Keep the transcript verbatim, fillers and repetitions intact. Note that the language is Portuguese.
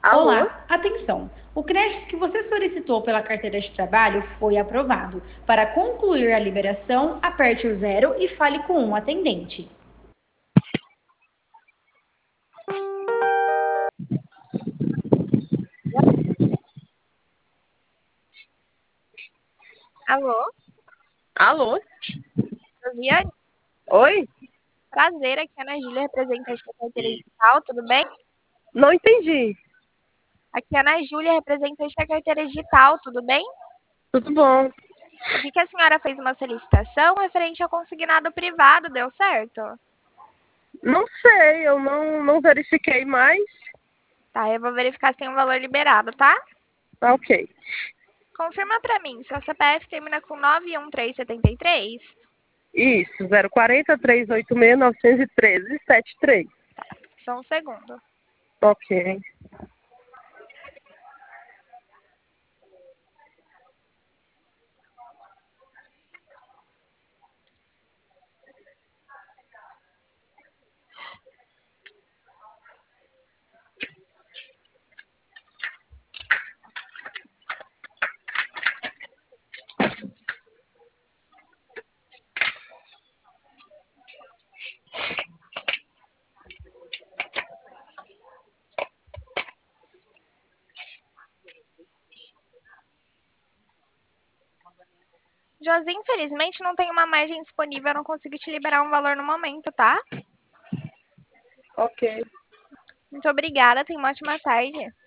Alô? Olá, atenção! O crédito que você solicitou pela carteira de trabalho foi aprovado. Para concluir a liberação, aperte o zero e fale com um atendente. Alô, Alô? Josiane? Oi? Prazer, aqui é a Ana Júlia, representante da carteira digital, tudo bem? Não entendi. Aqui é a Ana Júlia, representante da carteira digital, tudo bem? Tudo bom? Eu vi que a senhora fez uma solicitação referente ao consignado privado, deu certo? Não sei, eu não, não verifiquei mais. Tá, eu vou verificar se tem um valor liberado, tá? Tá ok. Confirma pra mim, seu C P F termina com nove um três sete três? Isso, zero quatro zero, três oito seis, nove um três, sete três. Só um segundo. Ok. Josi, infelizmente não tem uma margem disponível, eu não consigo te liberar um valor no momento, tá? Ok. Muito obrigada, tenha uma ótima tarde.